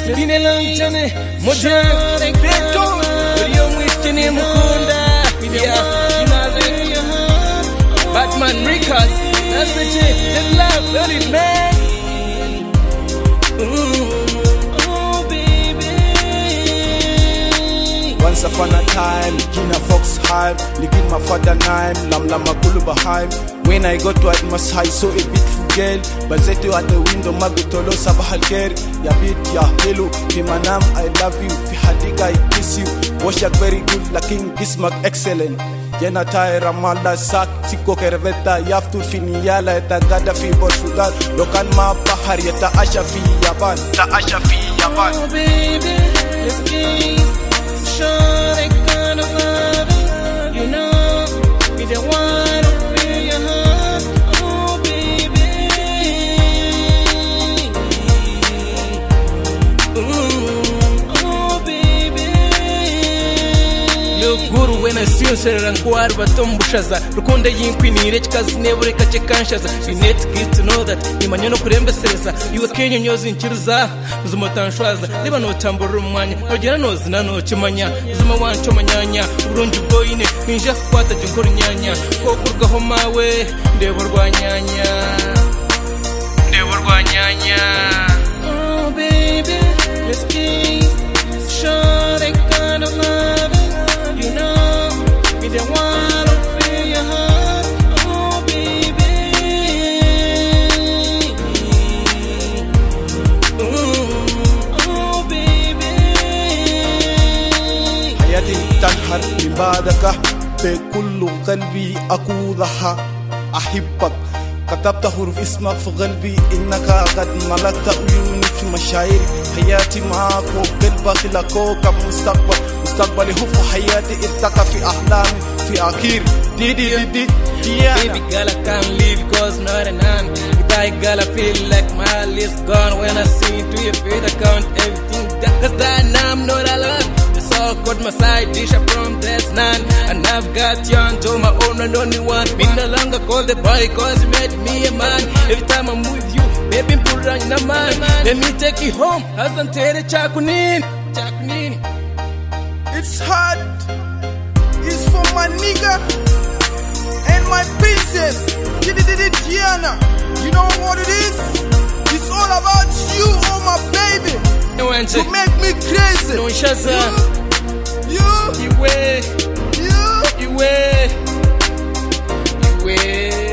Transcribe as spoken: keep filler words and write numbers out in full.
bine lanchane modern Beto Rio mwitini mukunda Yeah, imaze Batman Records That's the shit, the love, let it man Oh baby Once upon a time, Gina Fox hype Ligin my father name, Lam Lama Kulu behind When I got to Atmos High, saw a beautiful girl Bazetu at the window, Magutolo Sabahal Ker Ya bit, ya hello, Pimanam, I love you Fi Hadiga, I kiss you Wash yak very good, Lakin Bismarck excellent Jena tai Ramallah sak, Siko Kerveta Yaftu Finiala, Eta Gada Fi Portugal Lokan ma Bahar, Yeta Asha Fi Yaban Ta Asha Fi Yaban Oh baby, let's kiss Sure they gonna love it You know, be the one to feel your heart Oh baby Ooh, oh baby Look good when I see you Rankwar batombushaza Rukonda yinkwinire kikazinebure kache kanshaza You need to get to know that Imanyono kurembesereza Iwe Kenya nyozi nchiruza Uzuma tanshwaza Niba no tambura umwanya Nogera nozi na no chimanya Uzuma wancho manyanya Urungi boyine Ninja kwata jinkuru nyanya Kokurgaho mawe Ndebo rwa nyanya Ndebo rwa nyanya Oh baby Let's kiss Sure they gonna love it You know Be the one to feel your heart Oh baby Ooh, oh baby حياتي تنهر لبعدك بكل قلبي أقولها أحبك كتبت حروف اسمك في قلبي إنك قد ملكت عيوني في مشاعري حياتي معك وقلبك لكوكب مستقبل مستقبلي هو في حياتي ارتقى في أحلامي في أخير دي دي دي Yeah. Baby girl, I can't leave cause not an hand. Guy girl, I feel like my list gone. When I see you to your feet, I count everything that, cause that now I'm not alone. It's all got my side dish, I from there's none. And I've got you onto my own and only one. Me no longer call the boy cause you made me a man. Every time I'm with you, baby, put on your man. Let me take you home. Hasn't tell chakunin. Chakunin. It's hard. It's for my nigga and my princess, Gianna. You know what it is? It's all about you, oh my baby. You make me crazy. No shaza. You, you, you way, you, you way, you way.